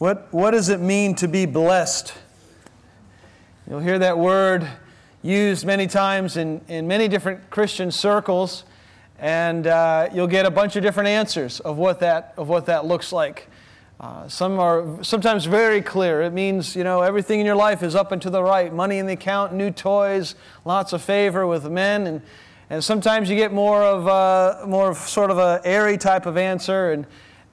What does it mean to be blessed? You'll hear that word used many times in many different Christian circles, and you'll get a bunch of different answers of what that looks like. Some are sometimes very clear. It means, everything in your life is up and to the right. Money in the account, new toys, lots of favor with men, and sometimes you get more of sort of a airy type of answer.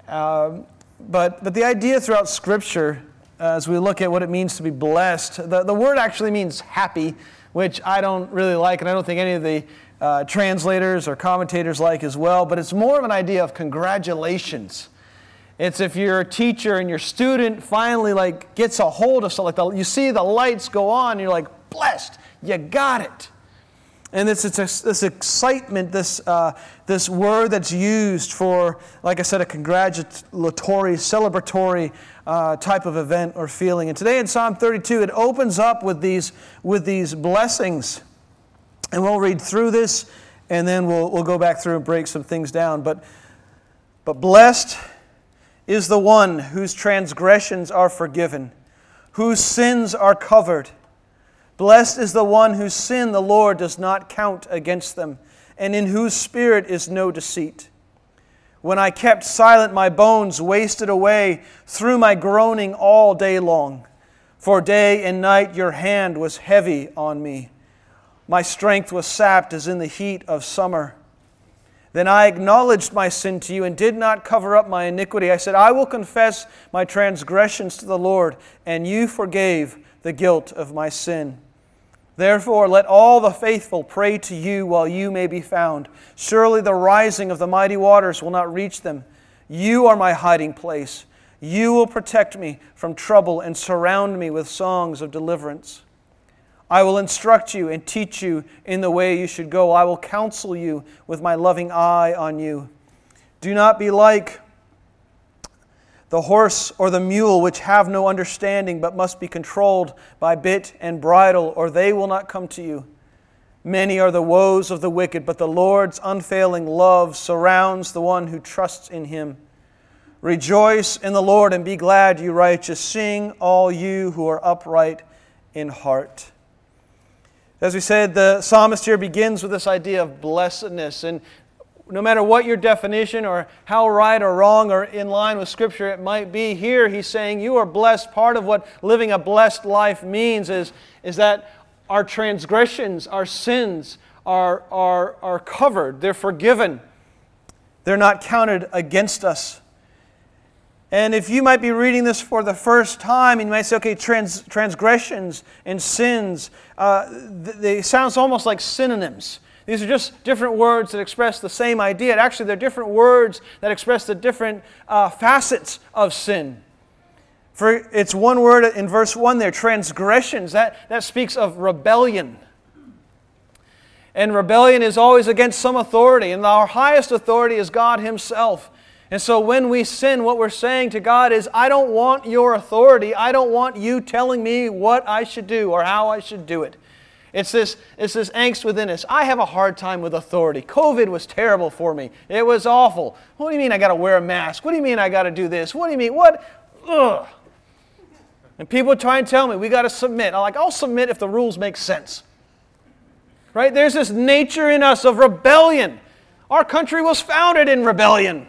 But the idea throughout Scripture, as we look at what it means to be blessed, the word actually means happy, which I don't really like, and I don't think any of the translators or commentators like as well. But it's more of an idea of congratulations. It's if you're a teacher and your student finally gets a hold of something, you see the lights go on, and you're like, blessed, you got it. And it's this excitement, this word that's used for, like I said, a congratulatory, celebratory type of event or feeling. And today in Psalm 32, it opens up with these blessings. And we'll read through this, and then we'll go back through and break some things down. But blessed is the one whose transgressions are forgiven, whose sins are covered. Blessed is the one whose sin the Lord does not count against them, and in whose spirit is no deceit. When I kept silent, my bones wasted away through my groaning all day long. For day and night your hand was heavy on me. My strength was sapped as in the heat of summer. Then I acknowledged my sin to you and did not cover up my iniquity. I said, I will confess my transgressions to the Lord, and you forgave the guilt of my sin. Therefore, let all the faithful pray to you while you may be found. Surely the rising of the mighty waters will not reach them. You are my hiding place. You will protect me from trouble and surround me with songs of deliverance. I will instruct you and teach you in the way you should go. I will counsel you with my loving eye on you. Do not be like the horse or the mule, which have no understanding, but must be controlled by bit and bridle, or they will not come to you. Many are the woes of the wicked, but the Lord's unfailing love surrounds the one who trusts in Him. Rejoice in the Lord and be glad, you righteous. Sing, all you who are upright in heart. As we said, the psalmist here begins with this idea of blessedness, and no matter what your definition or how right or wrong or in line with Scripture it might be, here he's saying you are blessed. Part of what living a blessed life means is that our transgressions, our sins are covered. They're forgiven. They're not counted against us. And if you might be reading this for the first time, and you might say, okay, transgressions and sins, they sound almost like synonyms. These are just different words that express the same idea. Actually, they're different words that express the different facets of sin. For it's one word in verse 1 there, transgressions. That speaks of rebellion. And rebellion is always against some authority. And our highest authority is God Himself. And so when we sin, what we're saying to God is, I don't want your authority. I don't want you telling me what I should do or how I should do it. It's this angst within us. I have a hard time with authority. COVID was terrible for me. It was awful. What do you mean I got to wear a mask? What do you mean I got to do this? What do you mean? What? Ugh. And people try and tell me, we got to submit. I'll submit if the rules make sense. Right? There's this nature in us of rebellion. Our country was founded in rebellion.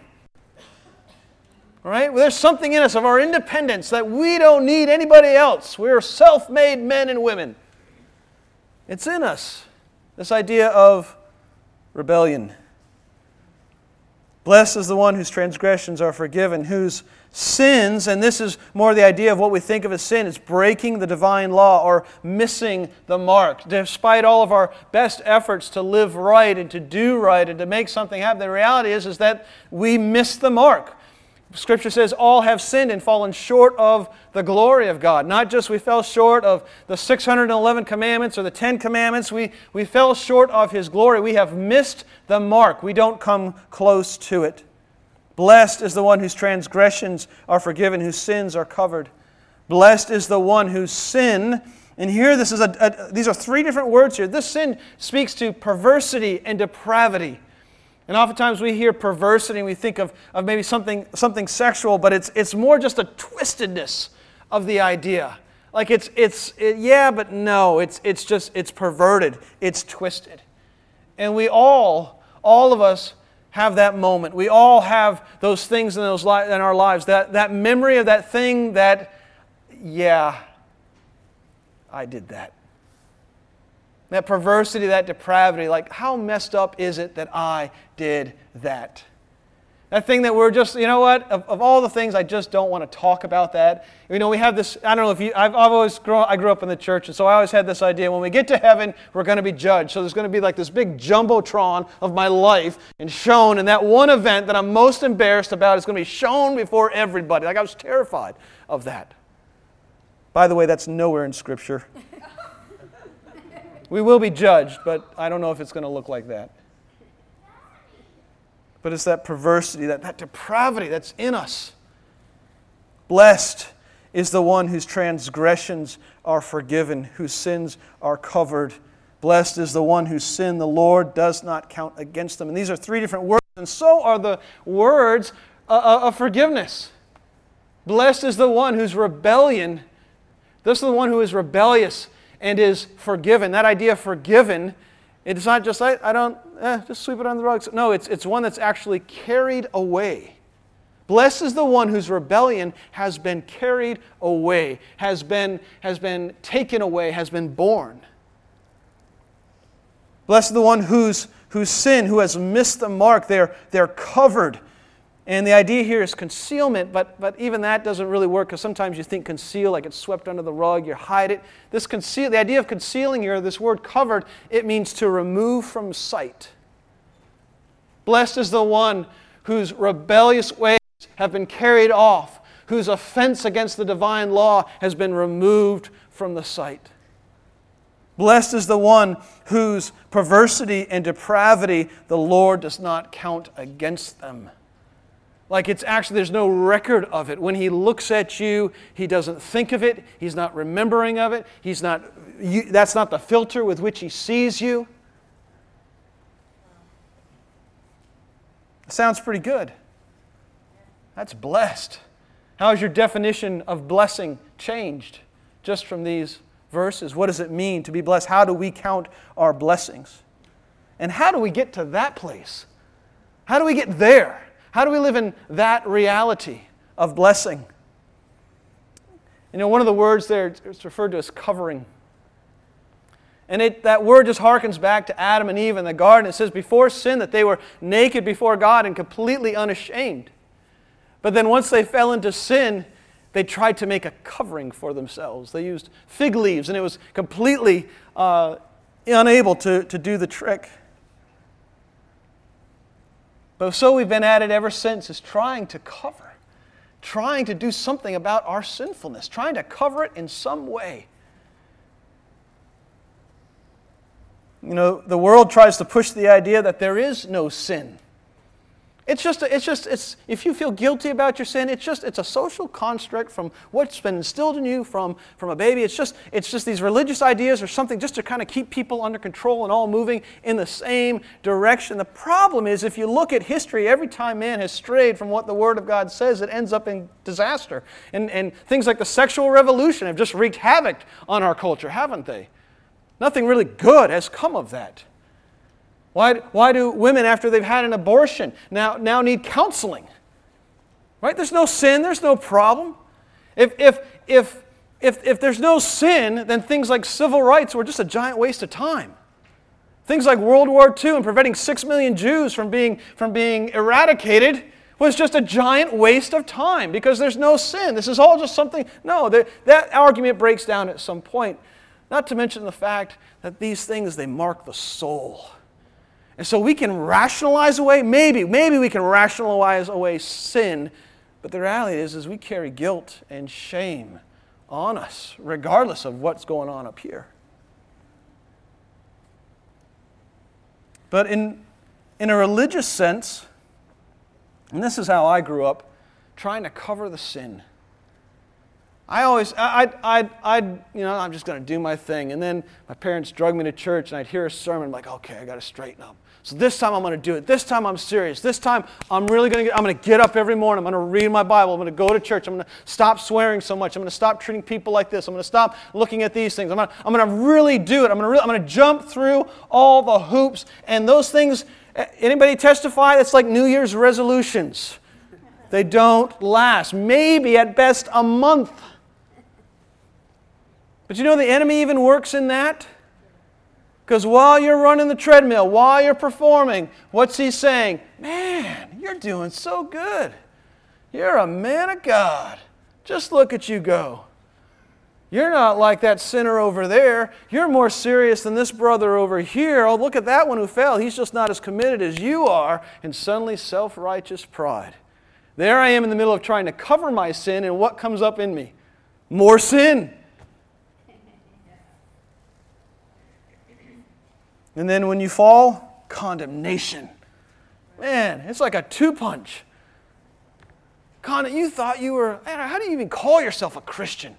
Right? There's something in us of our independence that we don't need anybody else. We're self-made men and women. It's in us, this idea of rebellion. Blessed is the one whose transgressions are forgiven, whose sins, and this is more the idea of what we think of as sin, is breaking the divine law or missing the mark. Despite all of our best efforts to live right and to do right and to make something happen, the reality is that we miss the mark. Scripture says all have sinned and fallen short of the glory of God. Not just we fell short of the 611 commandments or the 10 commandments. We fell short of His glory. We have missed the mark. We don't come close to it. Blessed is the one whose transgressions are forgiven, whose sins are covered. Blessed is the one whose sin, and here these are three different words here. This sin speaks to perversity and depravity. And oftentimes we hear perversity and we think of maybe something sexual, but it's more just a twistedness of the idea. Like yeah, but no, it's perverted, it's twisted. And we all of us have that moment. We all have those things in our lives, that memory of that thing that, yeah, I did that. That perversity, that depravity, like how messed up is it that I did that? That thing that we're just, you know what, of all the things, I just don't want to talk about that. You know, we have this, I don't know if you, I grew up in the church, and so I always had this idea, when we get to heaven, we're going to be judged. So there's going to be like this big jumbotron of my life and shown, and that one event that I'm most embarrassed about is going to be shown before everybody. Like I was terrified of that. By the way, that's nowhere in Scripture. We will be judged, but I don't know if it's going to look like that. But it's that perversity, that depravity that's in us. Blessed is the one whose transgressions are forgiven, whose sins are covered. Blessed is the one whose sin the Lord does not count against them. And these are three different words, and so are the words of forgiveness. Blessed is the one whose rebellion, this is the one who is rebellious and is forgiven. That idea of forgiven, it's not just, just sweep it under the rug. No, it's one that's actually carried away. Blessed is the one whose rebellion has been carried away, has been taken away, has been borne. Blessed is the one whose sin, who has missed the mark, they're covered. And the idea here is concealment, but even that doesn't really work, because sometimes you think conceal like it's swept under the rug, you hide it. The idea of concealing here, this word covered, it means to remove from sight. Blessed is the one whose rebellious ways have been carried off, whose offense against the divine law has been removed from the sight. Blessed is the one whose perversity and depravity the Lord does not count against them. Like it's actually, there's no record of it. When He looks at you, He doesn't think of it. He's not remembering of it. That's not the filter with which He sees you. Sounds pretty good. That's blessed. How has your definition of blessing changed just from these verses? What does it mean to be blessed? How do we count our blessings? And how do we get to that place? How do we get there? How do we live in that reality of blessing? You know, one of the words there is referred to as covering. And that word just harkens back to Adam and Eve in the garden. It says before sin that they were naked before God and completely unashamed. But then once they fell into sin, they tried to make a covering for themselves. They used fig leaves, and it was completely unable to do the trick. But so we've been at it ever since, is trying to cover, trying to do something about our sinfulness, trying to cover it in some way. You know, the world tries to push the idea that there is no sin. It's if you feel guilty about your sin, it's a social construct from what's been instilled in you from a baby. It's just these religious ideas or something just to kind of keep people under control and all moving in the same direction. The problem is, if you look at history, every time man has strayed from what the Word of God says, it ends up in disaster. And things like the sexual revolution have just wreaked havoc on our culture, haven't they? Nothing really good has come of that. Why do women, after they've had an abortion, now need counseling? Right? There's no sin. There's no problem. If there's no sin, then things like civil rights were just a giant waste of time. Things like World War II and preventing 6 million Jews from being eradicated was just a giant waste of time because there's no sin. This is all just something. No, that argument breaks down at some point. Not to mention the fact that these things, they mark the soul. And so we can rationalize away, maybe we can rationalize away sin, but the reality is we carry guilt and shame on us, regardless of what's going on up here. But in a religious sense, and this is how I grew up, trying to cover the sin, I'm just going to do my thing. And then my parents drug me to church, and I'd hear a sermon, I'm like, okay, I got to straighten up. So this time I'm going to do it. This time I'm serious. This time I'm going to get up every morning. I'm going to read my Bible. I'm going to go to church. I'm going to stop swearing so much. I'm going to stop treating people like this. I'm going to stop looking at these things. I'm going to really do it. I'm going to jump through all the hoops. And those things, anybody testify? It's like New Year's resolutions. They don't last. Maybe at best a month. But you know the enemy even works in that? Because while you're running the treadmill, while you're performing, what's he saying? Man, you're doing so good. You're a man of God. Just look at you go. You're not like that sinner over there. You're more serious than this brother over here. Oh, look at that one who fell. He's just not as committed as you are. And suddenly self-righteous pride. There I am in the middle of trying to cover my sin, and what comes up in me? More sin. And then when you fall, condemnation. Man, it's like a two-punch. You thought you were, how do you even call yourself a Christian?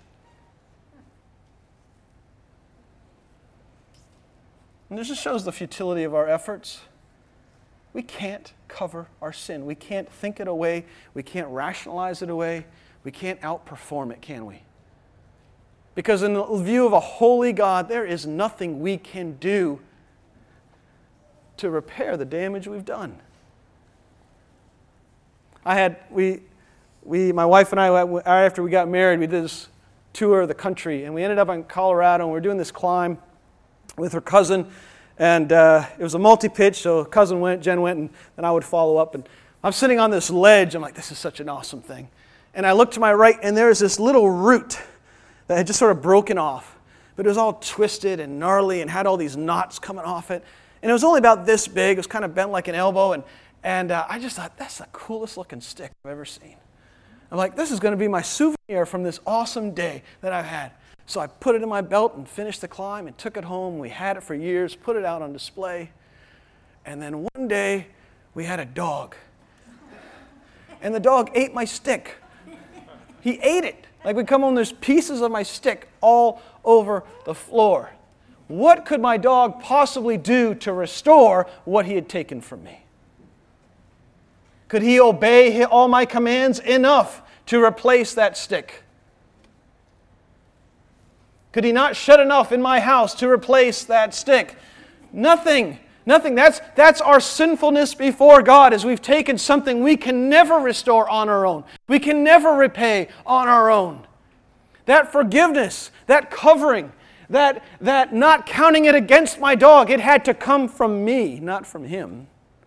And this just shows the futility of our efforts. We can't cover our sin. We can't think it away. We can't rationalize it away. We can't outperform it, can we? Because in the view of a holy God, there is nothing we can do to repair the damage we've done. My wife and I, after we got married, we did this tour of the country, and we ended up in Colorado, and we were doing this climb with her cousin, and it was a multi-pitch, so cousin went, Jen went, and then I would follow up, and I'm sitting on this ledge. I'm like, this is such an awesome thing. And I look to my right, and there's this little root that had just sort of broken off, but it was all twisted and gnarly and had all these knots coming off it. And it was only about this big. It was kind of bent like an elbow. And I just thought, that's the coolest looking stick I've ever seen. I'm like, this is going to be my souvenir from this awesome day that I've had. So I put it in my belt and finished the climb and took it home. We had it for years, put it out on display. And then one day, we had a dog. And the dog ate my stick. He ate it. Like we come home, there's pieces of my stick all over the floor. What could my dog possibly do to restore what he had taken from me? Could he obey all my commands enough to replace that stick? Could he not shut enough in my house to replace that stick? Nothing. Nothing. That's our sinfulness before God, is we've taken something we can never restore on our own. We can never repay on our own. That forgiveness, that covering, that not counting it against my dog, it had to come from me, not from him.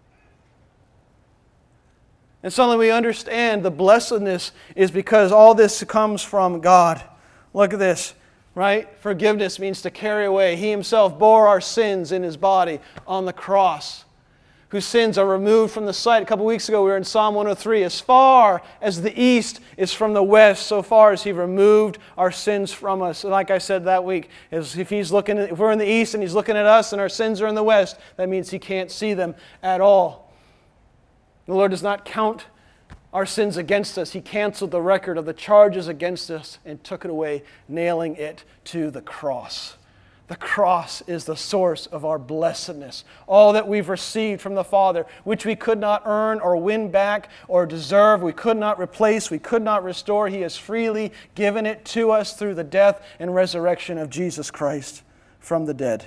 And suddenly we understand the blessedness is because all this comes from God. Look at this, right? Forgiveness means to carry away. He himself bore our sins in his body on the cross, whose sins are removed from the sight. A couple weeks ago we were in Psalm 103. As far as the east is from the west, so far as he removed our sins from us. And like I said that week, if we're in the east and he's looking at us and our sins are in the west, that means he can't see them at all. The Lord does not count our sins against us. He canceled the record of the charges against us and took it away, nailing it to the cross. The cross is the source of our blessedness. All that we've received from the Father, which we could not earn or win back or deserve, we could not replace, we could not restore. He has freely given it to us through the death and resurrection of Jesus Christ from the dead.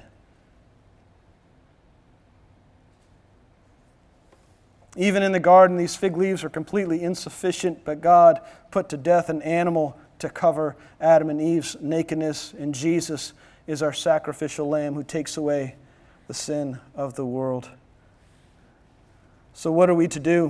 Even in the garden, these fig leaves are completely insufficient, but God put to death an animal to cover Adam and Eve's nakedness, and Jesus is our sacrificial lamb who takes away the sin of the world. So what are we to do?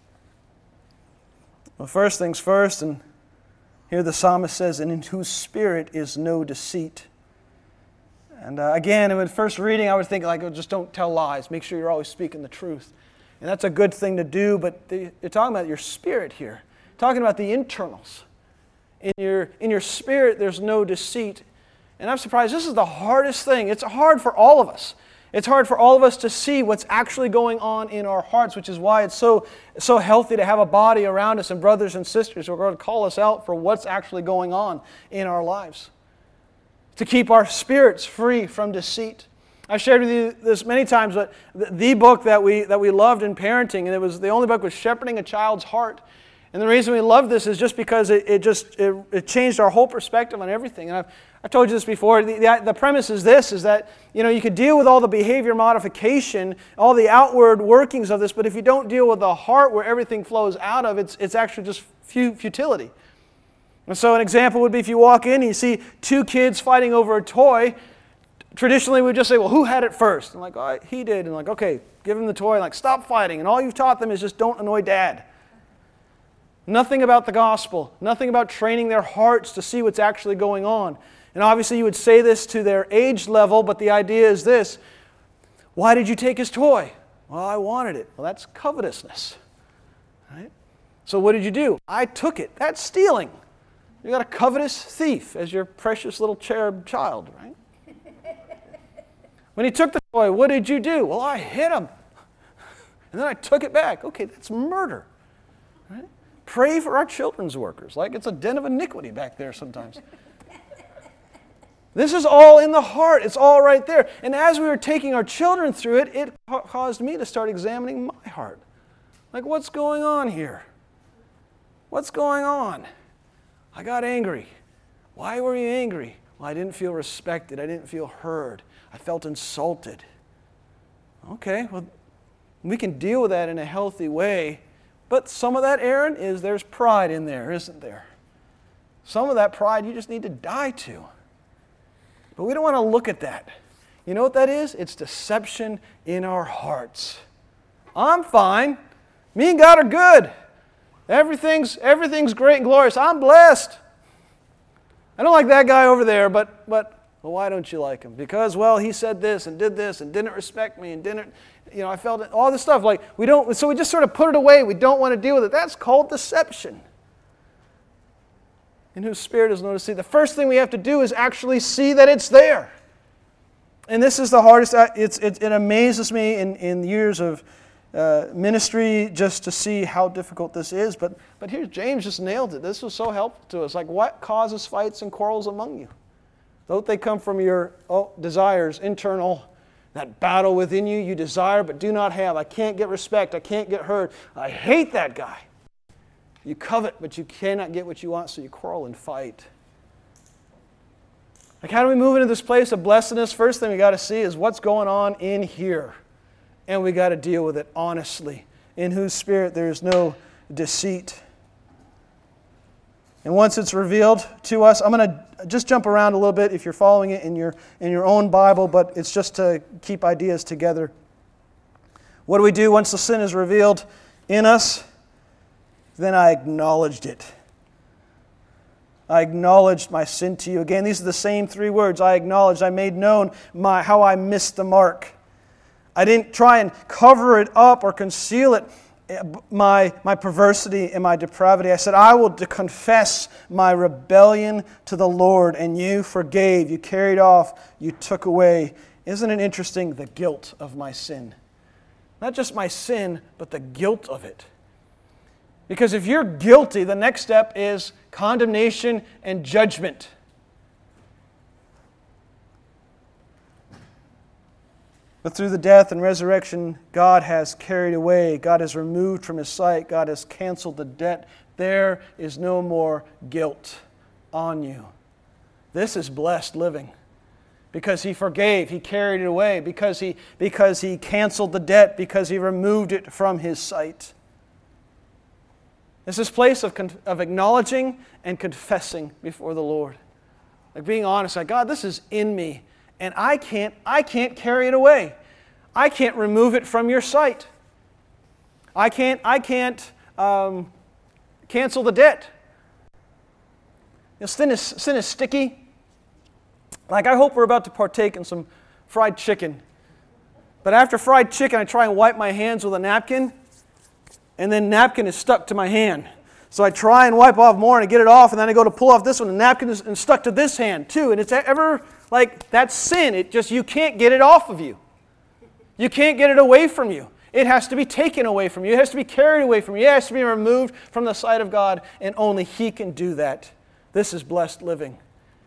Well, first things first, and here the psalmist says, "And in whose spirit is no deceit." And again, in first reading, I would think, just don't tell lies. Make sure you're always speaking the truth. And that's a good thing to do, but you're talking about your spirit here. Talking about the internals. In your spirit, there's no deceit. And I'm surprised, this is the hardest thing. It's hard for all of us. It's hard for all of us to see what's actually going on in our hearts, which is why it's so healthy to have a body around us and brothers and sisters who are going to call us out for what's actually going on in our lives. To keep our spirits free from deceit. I've shared with you this many times, but the book that we loved in parenting, and it was the only book, was Shepherding a Child's Heart. And the reason we love this is just because it changed our whole perspective on everything. And I've told you this before. The premise is this, is that you could deal with all the behavior modification, all the outward workings of this, but if you don't deal with the heart where everything flows out of, it's actually just futility. And so an example would be if you walk in and you see two kids fighting over a toy. Traditionally, we would just say, well, who had it first? And like, oh, he did. And like, okay, give him the toy. And like, stop fighting. And all you've taught them is just don't annoy Dad. Nothing about the gospel. Nothing about training their hearts to see what's actually going on. And obviously, you would say this to their age level, but the idea is this. Why did you take his toy? Well, I wanted it. Well, that's covetousness. Right? So what did you do? I took it. That's stealing. You got a covetous thief as your precious little cherub child, right? When he took the toy, what did you do? Well, I hit him. And then I took it back. Okay, that's murder. Right? Pray for our children's workers. Like it's a den of iniquity back there sometimes. This is all in the heart. It's all right there. And as we were taking our children through it, it caused me to start examining my heart. Like, what's going on here? What's going on? I got angry. Why were you angry? Well, I didn't feel respected. I didn't feel heard. I felt insulted. Okay, well, we can deal with that in a healthy way, but some of that, Aaron, is there's pride in there, isn't there? Some of that pride you just need to die to. But we don't want to look at that. You know what that is? It's deception in our hearts. I'm fine. Me and God are good. Everything's great and glorious. I'm blessed. I don't like that guy over there, but well, why don't you like him? Because, well, he said this and did this and didn't respect me and didn't, I felt it, all this stuff. Like, so we just sort of put it away. We don't want to deal with it. That's called deception. In whose spirit is no deceit. The first thing we have to do is actually see that it's there. And this is the hardest. It amazes me in years of ministry just to see how difficult this is. But here, James just nailed it. This was so helpful to us. Like, what causes fights and quarrels among you? Don't they come from your desires, internal, that battle within you, you desire but do not have. I can't get respect. I can't get heard. I hate that guy. You covet, but you cannot get what you want, so you quarrel and fight. Like, how do we move into this place of blessedness? First thing we got to see is what's going on in here. And we got to deal with it honestly, in whose spirit there is no deceit. And once it's revealed to us, I'm going to just jump around a little bit if you're following it in your own Bible, but it's just to keep ideas together. What do we do once the sin is revealed in us? Then I acknowledged it. I acknowledged my sin to you. Again, these are the same three words. I acknowledged. I made known how I missed the mark. I didn't try and cover it up or conceal it, my perversity and my depravity. I said, I will confess my rebellion to the Lord, and you forgave, you carried off, you took away. Isn't it interesting, the guilt of my sin? Not just my sin, but the guilt of it. Because if you're guilty, the next step is condemnation and judgment. But through the death and resurrection, God has carried away. God has removed from His sight. God has canceled the debt. There is no more guilt on you. This is blessed living. Because He forgave, He carried it away. Because He canceled the debt. Because He removed it from His sight. It's this place of acknowledging and confessing before the Lord. Like being honest, like, God, this is in me. And I can't carry it away. I can't remove it from your sight. I can't cancel the debt. Sin is sticky. Like, I hope we're about to partake in some fried chicken. But after fried chicken, I try and wipe my hands with a napkin, and then napkin is stuck to my hand. So I try and wipe off more and I get it off, and then I go to pull off this one, and the napkin is stuck to this hand too. And it's ever like, that's sin. You can't get it off of you. You can't get it away from you. It has to be taken away from you. It has to be carried away from you. It has to be removed from the sight of God, and only He can do that. This is blessed living.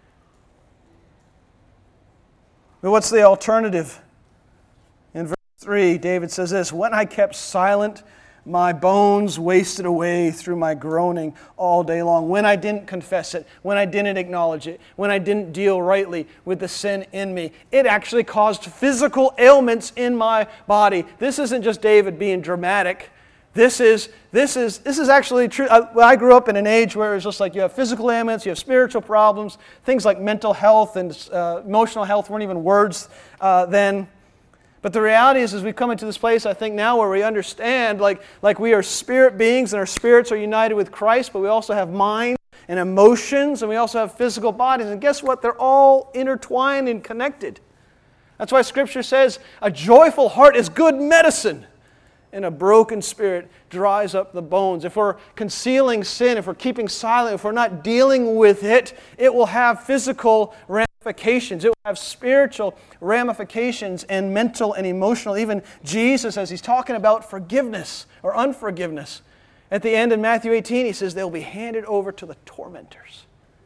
But what's the alternative? In verse 3, David says this, "When I kept silent, my bones wasted away through my groaning all day long." When I didn't confess it, when I didn't acknowledge it, when I didn't deal rightly with the sin in me, it actually caused physical ailments in my body. This isn't just David being dramatic. This is actually true. I grew up in an age where it was just like you have physical ailments, you have spiritual problems, things like mental health and emotional health weren't even words then. But the reality is we've come into this place, I think, now where we understand like we are spirit beings and our spirits are united with Christ, but we also have minds and emotions and we also have physical bodies. And guess what? They're all intertwined and connected. That's why Scripture says a joyful heart is good medicine and a broken spirit dries up the bones. If we're concealing sin, if we're keeping silent, if we're not dealing with it, it will have physical ramifications. It will have spiritual ramifications and mental and emotional. Even Jesus, as He's talking about forgiveness or unforgiveness, at the end in Matthew 18, He says they'll be handed over to the tormentors.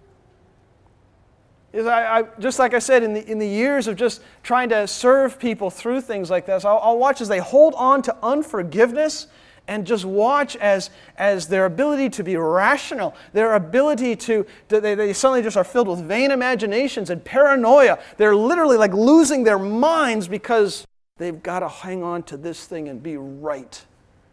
Just like I said, in the years of just trying to serve people through things like this, I'll watch as they hold on to unforgiveness and just watch as their ability to be rational, their ability they suddenly just are filled with vain imaginations and paranoia. They're literally like losing their minds because they've got to hang on to this thing and be right.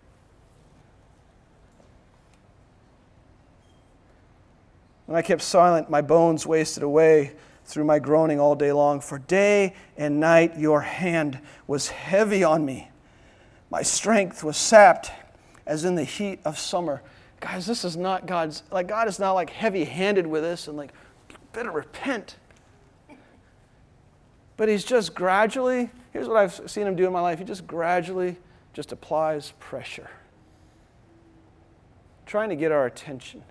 When I kept silent, my bones wasted away through my groaning all day long. For day and night your hand was heavy on me. My strength was sapped as in the heat of summer. Guys, this is not God's, God is not like heavy-handed with us and like, better repent. But He's just gradually, here's what I've seen Him do in my life. He just gradually just applies pressure. Trying to get our attention.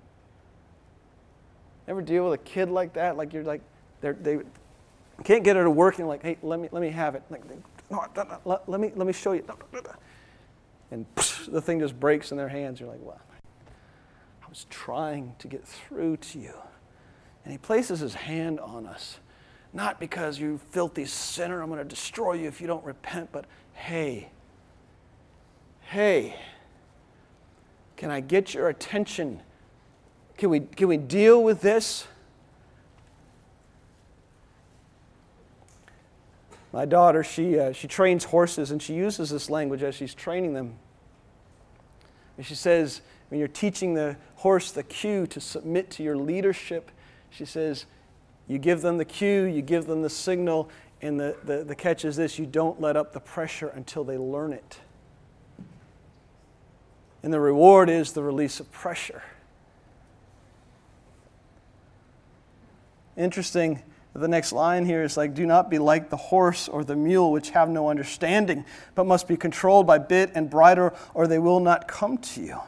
Ever deal with a kid like that? Like you're like, they can't get it to work and like, hey, let me have it. Like, no, let me show you. And the thing just breaks in their hands. You're like, well, I was trying to get through to you. And He places His hand on us. Not because you filthy sinner, I'm going to destroy you if you don't repent, but hey, can I get your attention? Can we deal with this? My daughter, she trains horses, and she uses this language as she's training them. And she says, when you're teaching the horse the cue to submit to your leadership, she says, you give them the cue, you give them the signal, and the catch is this, you don't let up the pressure until they learn it. And the reward is the release of pressure. Interesting, the next line here is like, do not be like the horse or the mule, which have no understanding, but must be controlled by bit and bridle, or they will not come to you.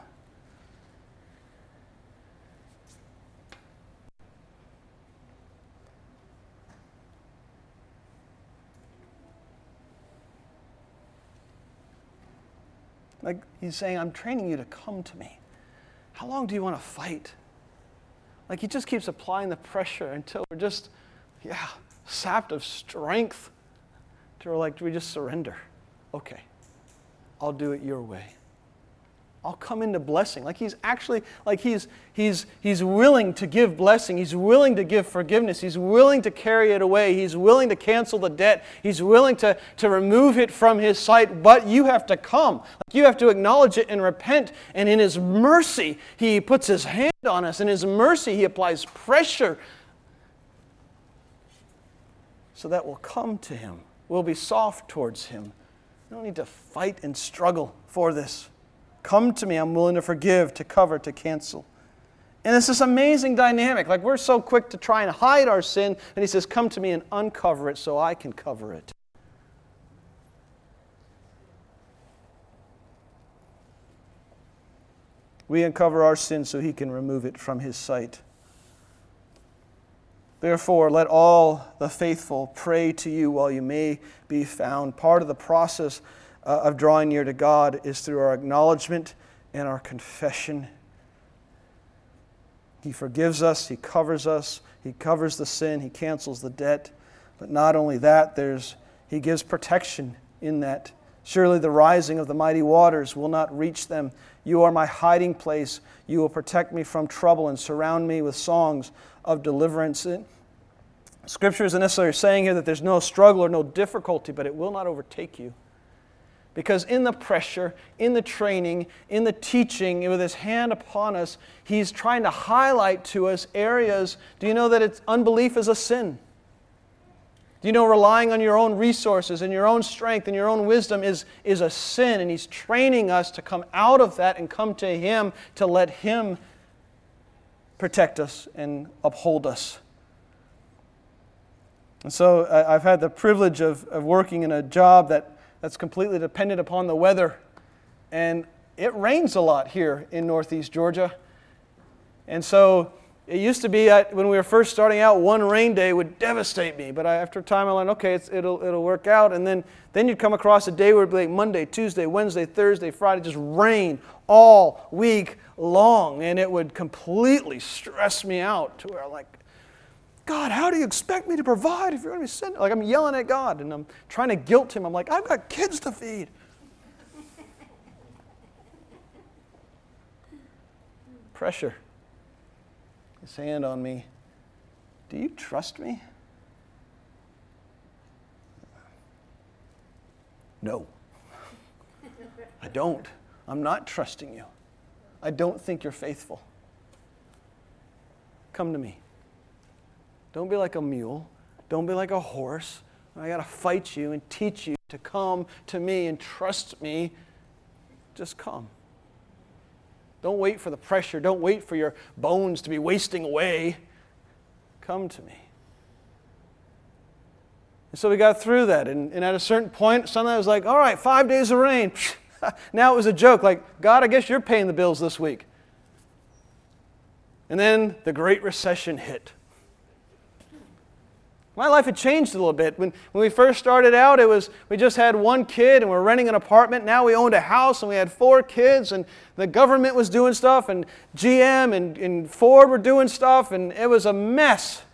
Like He's saying, I'm training you to come to me. How long do you want to fight? Like He just keeps applying the pressure until we're just, sapped of strength. Till we're like, do we just surrender? Okay, I'll do it your way. I'll come into blessing. Like He's actually, like He's willing to give blessing. He's willing to give forgiveness. He's willing to carry it away. He's willing to cancel the debt. He's willing to remove it from His sight. But you have to come. Like you have to acknowledge it and repent. And in His mercy, He puts His hand on us. In His mercy, He applies pressure so that we'll come to Him. We'll be soft towards Him. We don't need to fight and struggle for this. Come to me, I'm willing to forgive, to cover, to cancel. And it's this amazing dynamic. Like we're so quick to try and hide our sin, and He says, come to me and uncover it so I can cover it. We uncover our sin so He can remove it from His sight. Therefore, let all the faithful pray to you while you may be found. Part of the process of drawing near to God is through our acknowledgement and our confession. He forgives us, He covers the sin, He cancels the debt. But not only that, He gives protection in that. Surely the rising of the mighty waters will not reach them. You are my hiding place. You will protect me from trouble and surround me with songs of deliverance. Scripture isn't necessarily saying here that there's no struggle or no difficulty, but it will not overtake you. Because in the pressure, in the training, in the teaching, with His hand upon us, He's trying to highlight to us areas. Do you know that unbelief is a sin? Do you know relying on your own resources and your own strength and your own wisdom is a sin? And He's training us to come out of that and come to Him, to let Him protect us and uphold us. And so I've had the privilege of working in a job that's completely dependent upon the weather. And it rains a lot here in Northeast Georgia. And so it used to be when we were first starting out, one rain day would devastate me. But after a time I learned, okay, it'll work out. And then you'd come across a day where it'd be like Monday, Tuesday, Wednesday, Thursday, Friday, just rain all week long. And it would completely stress me out to where I'm like, God, how do you expect me to provide if you're going to be sitting? Like I'm yelling at God and I'm trying to guilt Him. I'm like, I've got kids to feed. Pressure. His hand on me. Do you trust me? No. I don't. I'm not trusting you. I don't think you're faithful. Come to me. Don't be like a mule. Don't be like a horse. I got to fight you and teach you to come to me and trust me. Just come. Don't wait for the pressure. Don't wait for your bones to be wasting away. Come to me. And so we got through that. And at a certain point, suddenly I was like, all right, 5 days of rain. Now it was a joke. Like, God, I guess you're paying the bills this week. And then the Great Recession hit. My life had changed a little bit. When we first started out, we just had one kid and we're renting an apartment. Now we owned a house and we had 4 kids and the government was doing stuff and GM and Ford were doing stuff and it was a mess.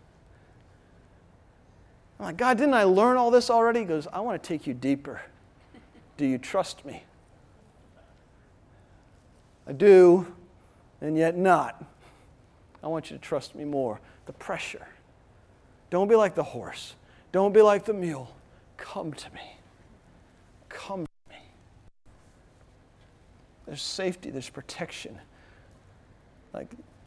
I'm like, God, didn't I learn all this already? He goes, I want to take you deeper. Do you trust me? I do, and yet not. I want you to trust me more. The pressure. Don't be like the horse. Don't be like the mule. Come to me. Come to me. There's safety, there's protection. Like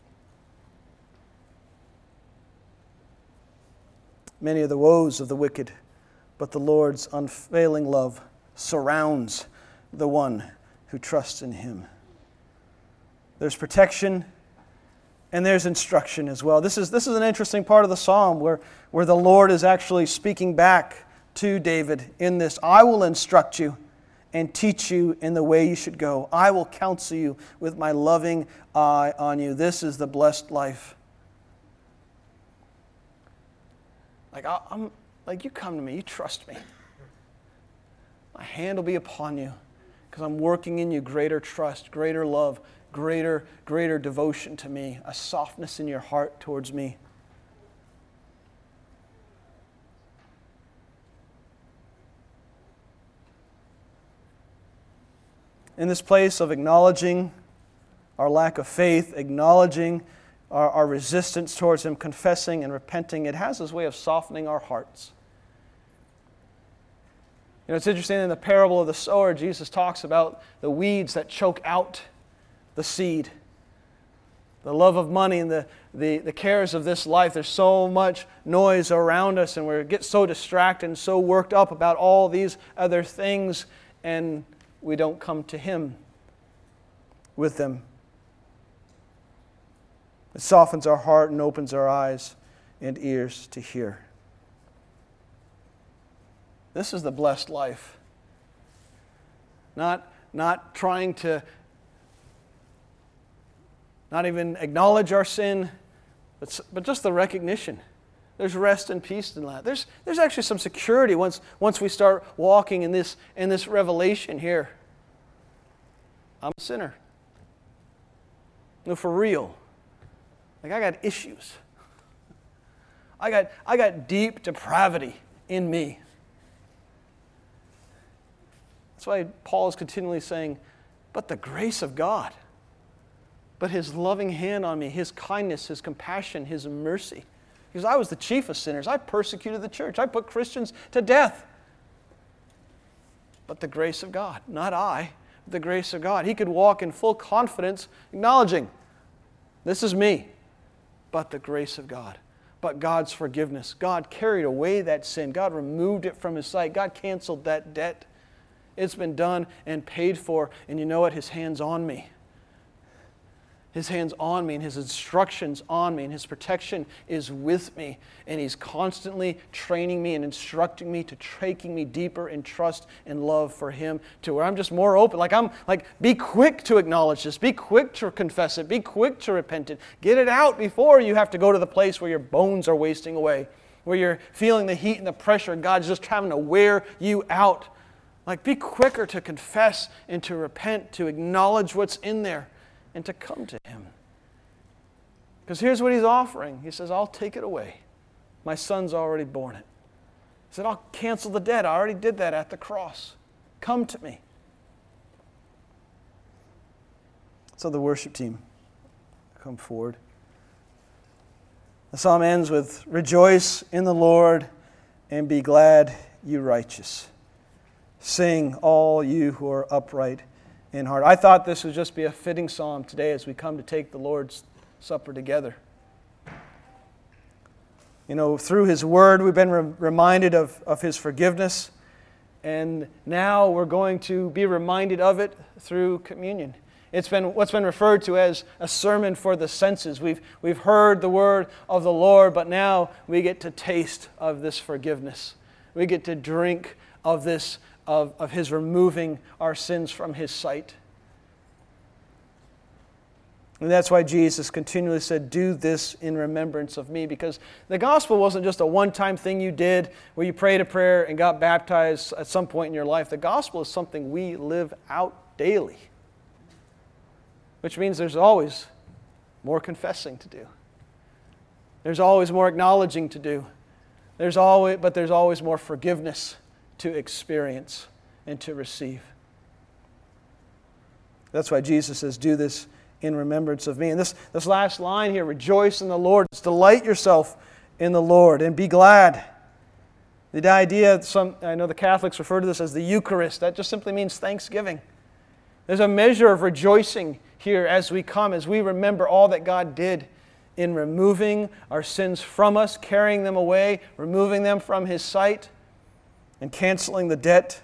many of the woes of the wicked, but the Lord's unfailing love surrounds the one who trusts in Him. There's protection. And there's instruction as well. This is an interesting part of the psalm where the Lord is actually speaking back to David in this. I will instruct you and teach you in the way you should go. I will counsel you with my loving eye on you. This is the blessed life. I'm like, you come to me, you trust me. My hand will be upon you because I'm working in you greater trust, greater love, greater devotion to me, a softness in your heart towards me. In this place of acknowledging our lack of faith, acknowledging our resistance towards Him, confessing and repenting, it has this way of softening our hearts. You know, it's interesting in the parable of the sower, Jesus talks about the weeds that choke out the seed. The love of money and the cares of this life. There's so much noise around us and we get so distracted and so worked up about all these other things and we don't come to Him with them. It softens our heart and opens our eyes and ears to hear. This is the blessed life. Not trying to not even acknowledge our sin, but just the recognition. There's rest and peace in that. There's actually some security once we start walking in this revelation here. I'm a sinner. No, for real. Like, I got issues. I got deep depravity in me. That's why Paul is continually saying, but the grace of God, but His loving hand on me, His kindness, His compassion, His mercy. Because I was the chief of sinners. I persecuted the church. I put Christians to death. But the grace of God, not I, the grace of God. He could walk in full confidence, acknowledging, this is me, but the grace of God. But God's forgiveness. God carried away that sin. God removed it from His sight. God canceled that debt. It's been done and paid for. And you know what? His hand's on me. His hand's on me, and His instruction's on me, and His protection is with me. And He's constantly training me and instructing me to taking me deeper in trust and love for Him, to where I'm just more open. Be quick to acknowledge this. Be quick to confess it. Be quick to repent it. Get it out before you have to go to the place where your bones are wasting away, where you're feeling the heat and the pressure, and God's just having to wear you out. Be quicker to confess and to repent, to acknowledge what's in there, and to come to Him. Because here's what He's offering. He says, I'll take it away. My Son's already borne it. He said, I'll cancel the debt. I already did that at the cross. Come to me. So the worship team, come forward. The psalm ends with, rejoice in the Lord and be glad, you righteous. Sing, all you who are upright in heart. I thought this would just be a fitting psalm today as we come to take the Lord's Supper together. Through His Word, we've been reminded of His forgiveness, and now we're going to be reminded of it through communion. It's been what's been referred to as a sermon for the senses. We've heard the word of the Lord, but now we get to taste of this forgiveness. We get to drink of this, of His removing our sins from His sight. And that's why Jesus continually said, do this in remembrance of me. Because the gospel wasn't just a one-time thing you did where you prayed a prayer and got baptized at some point in your life. The gospel is something we live out daily. Which means there's always more confessing to do. There's always more acknowledging to do. There's always more forgiveness to experience and to receive. That's why Jesus says, do this in remembrance of me. And this last line here, rejoice in the Lord. It's delight yourself in the Lord and be glad. The idea, I know the Catholics refer to this as the Eucharist. That just simply means thanksgiving. There's a measure of rejoicing here as we come, as we remember all that God did in removing our sins from us, carrying them away, removing them from His sight, and canceling the debt.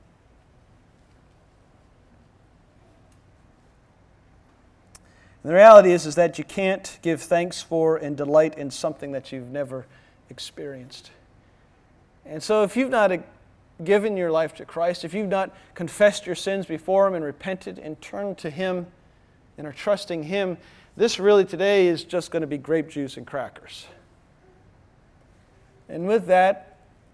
And the reality is that you can't give thanks for and delight in something that you've never experienced. And so if you've not given your life to Christ, if you've not confessed your sins before Him and repented and turned to Him and are trusting Him, this really today is just going to be grape juice and crackers. And with that,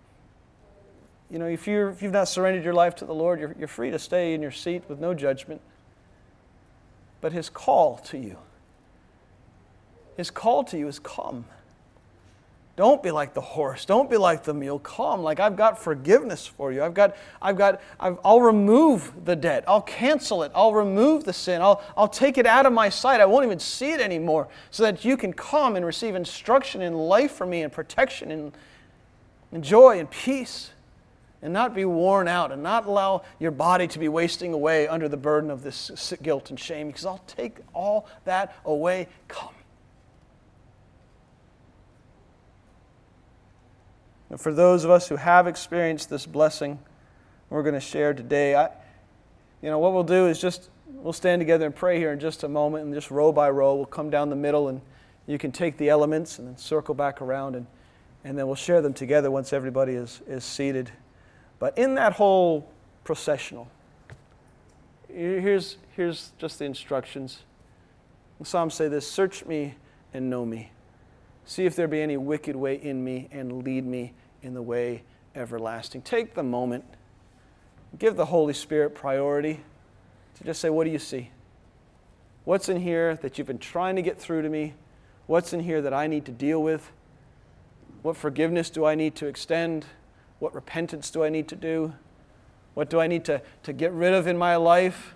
if you've not surrendered your life to the Lord, you're free to stay in your seat with no judgment. But His call to you is come. Don't be like the horse. Don't be like the mule. Come, I've got forgiveness for you. I'll remove the debt. I'll cancel it. I'll remove the sin. I'll take it out of my sight. I won't even see it anymore, so that you can come and receive instruction in life from me, and protection and joy and peace, and not be worn out, and not allow your body to be wasting away under the burden of this guilt and shame, because I'll take all that away. Come. And for those of us who have experienced this blessing we're going to share today, what we'll do is we'll stand together and pray here in just a moment, and just row by row, we'll come down the middle, and you can take the elements and then circle back around, and then we'll share them together once everybody is seated. But in that whole processional, here's just the instructions. The Psalms say this: search me and know me. See if there be any wicked way in me, and lead me in the way everlasting. Take the moment. Give the Holy Spirit priority to just say, what do you see? What's in here that you've been trying to get through to me? What's in here that I need to deal with? What forgiveness do I need to extend? What repentance do I need to do? What do I need to get rid of in my life?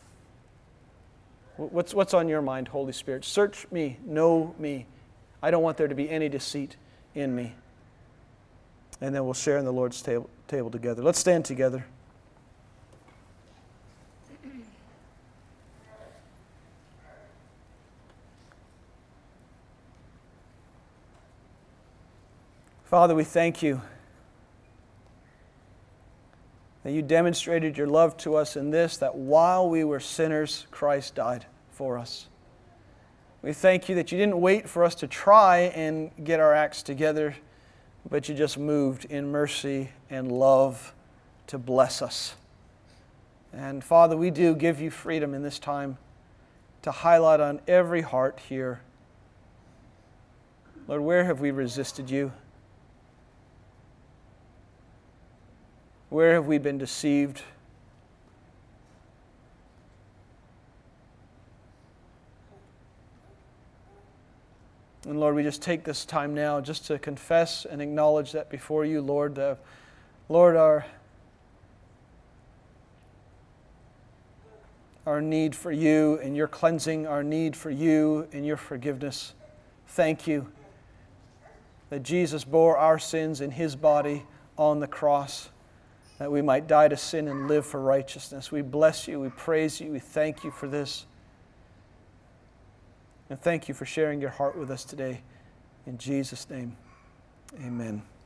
What's on your mind, Holy Spirit? Search me, know me. I don't want there to be any deceit in me. And then we'll share in the Lord's table together. Let's stand together. Father, we thank you that you demonstrated your love to us in this, that while we were sinners, Christ died for us. We thank you that you didn't wait for us to try and get our acts together, but you just moved in mercy and love to bless us. And Father, we do give you freedom in this time to highlight on every heart here, Lord, where have we resisted you? Where have we been deceived? And Lord, we just take this time now just to confess and acknowledge that before you, Lord. Lord, our need for you and your cleansing, our need for you and your forgiveness. Thank you that Jesus bore our sins in his body on the cross, that we might die to sin and live for righteousness. We bless you, we praise you, we thank you for this. And thank you for sharing your heart with us today. In Jesus' name, amen.